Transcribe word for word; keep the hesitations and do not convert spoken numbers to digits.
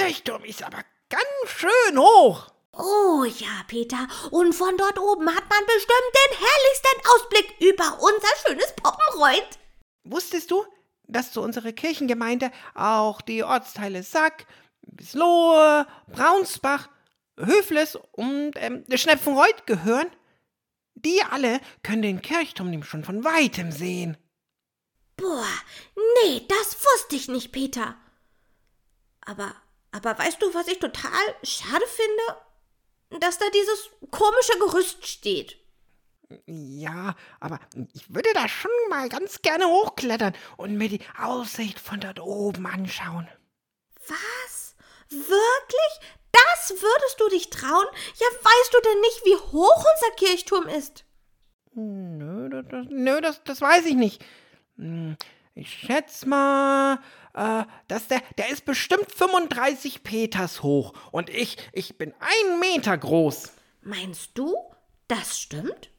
Kirchturm ist aber ganz schön hoch. Oh ja, Peter, und von dort oben hat man bestimmt den herrlichsten Ausblick über unser schönes Poppenreuth. Wusstest du, dass zu unserer Kirchengemeinde auch die Ortsteile Sack, Bislohe, Braunsbach, Höfles und ähm, Schnepfenreuth gehören? Die alle können den Kirchturm nämlich schon von Weitem sehen. Boah, nee, das wusste ich nicht, Peter. Aber, aber weißt du, was ich total schade finde? Dass da dieses komische Gerüst steht. Ja, aber ich würde da schon mal ganz gerne hochklettern und mir die Aussicht von dort oben anschauen. Was? Wirklich? Das würdest du dich trauen? Ja, weißt du denn nicht, wie hoch unser Kirchturm ist? Nö, das, das, nö, das, das weiß ich nicht. Ich schätze mal, äh, dass der, der ist bestimmt fünfunddreißig Peters hoch und ich, ich bin einen Meter groß. Meinst du, das stimmt?